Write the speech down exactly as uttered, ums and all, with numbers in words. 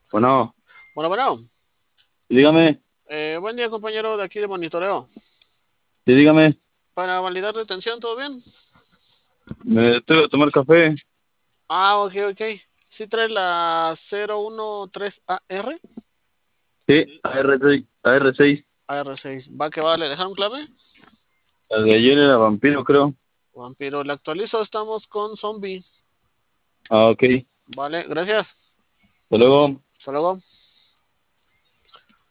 Bueno, Bueno, bueno. dígame, Eh, buen día, compañero de aquí de monitoreo. sí, dígame, Para validar detención, ¿todo bien? ¿me tengo que tomar café? Ah, ok, ok. ¿Sí trae la cero uno tres A R? Sí, A R seis, A R seis, A R seis. Va que va, ¿le dejaron clave? el de ayer era vampiro, creo. Vampiro, le actualizo, estamos con zombie. Ah, ok, Vale, gracias. hasta luego. Hasta luego.